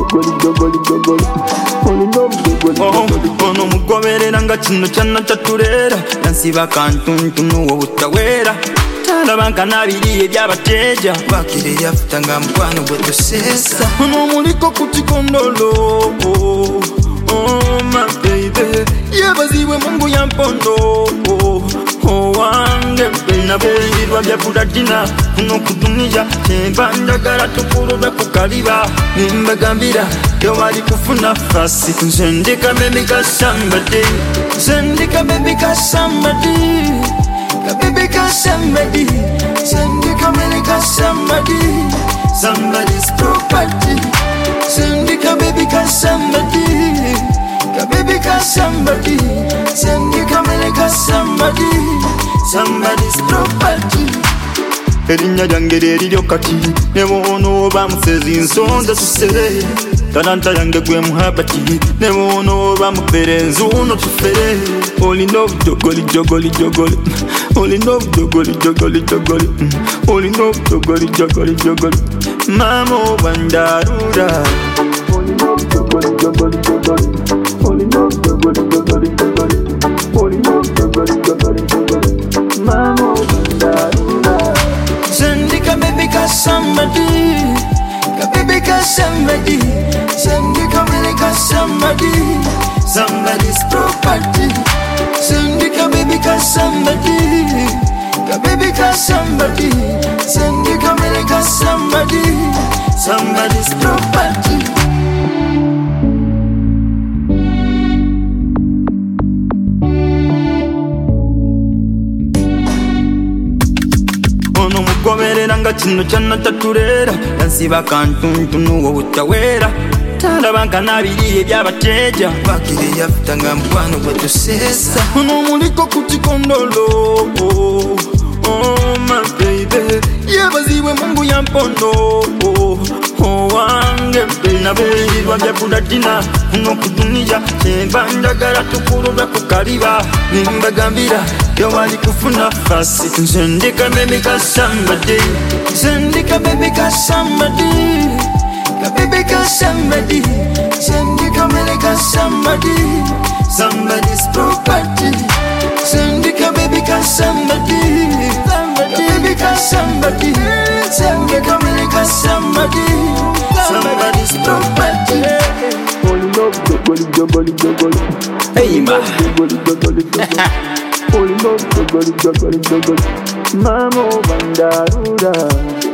ono mugoberera nga kino kyana kyatulera yansiba kantuntu n'uwo butawera talabanga nabiri ebyabateja bakire yafuta nga mukwano gwe tusesa ono muliko ku kikondolo oh my baby yebaziwe mungu ya mpondo wange nabulirirwa bya buladina kuno kudunia temba ndagala tukulube kukaliba nimbagambira yo wali kufuna fasi nzendika baby ka somebody nzendika baby ka somebody baby ka somebody nzendika baby ka somebody somebody's property nzendika baby ka somebody baby ka somebody nzendika baby ka somebody somebody's property erinya lyange lyeriryo kati nebono bamusezi nsonda tusere talanta yange gwe muhabati nebono bamupere nzuno tufere olina obudogoli jogoli jogoli olina obudogoli jogoli jogoli olina obudogoli jogoli jogoli mama obandarura olina obudogoli jogoli jogoli olina obudogoli jogoli jogoli olina obudogoli jogoli jogoli mama obandarura sendika baby ka somebody baby ka somebody sendika baby ka somebody somebody's property sendika baby ka somebody baby ka somebody sendika baby ka somebody somebody's property ono mugoberera nga kino kyana tatulera yansiba kantuntu n'uwo butawera talabanga nabiri ebyabateja bakire yafuta nga mukwano gwe tusesa ono muliko ku kikondolo oh my baby yebaziwe mungu ya mpondo wange nabulirirwa bya buladina kuno kudunia temba ndagala tukulube kukaliba nimbagambira yo wali kufuna fasi nzendika baby ka somebody nzendika baby ka somebody baby ka somebody nzendika baby ka somebody somebody's property nzendika baby ka somebody baby ka somebody nzendika baby ka somebody somebody's property hey ma mama bandarura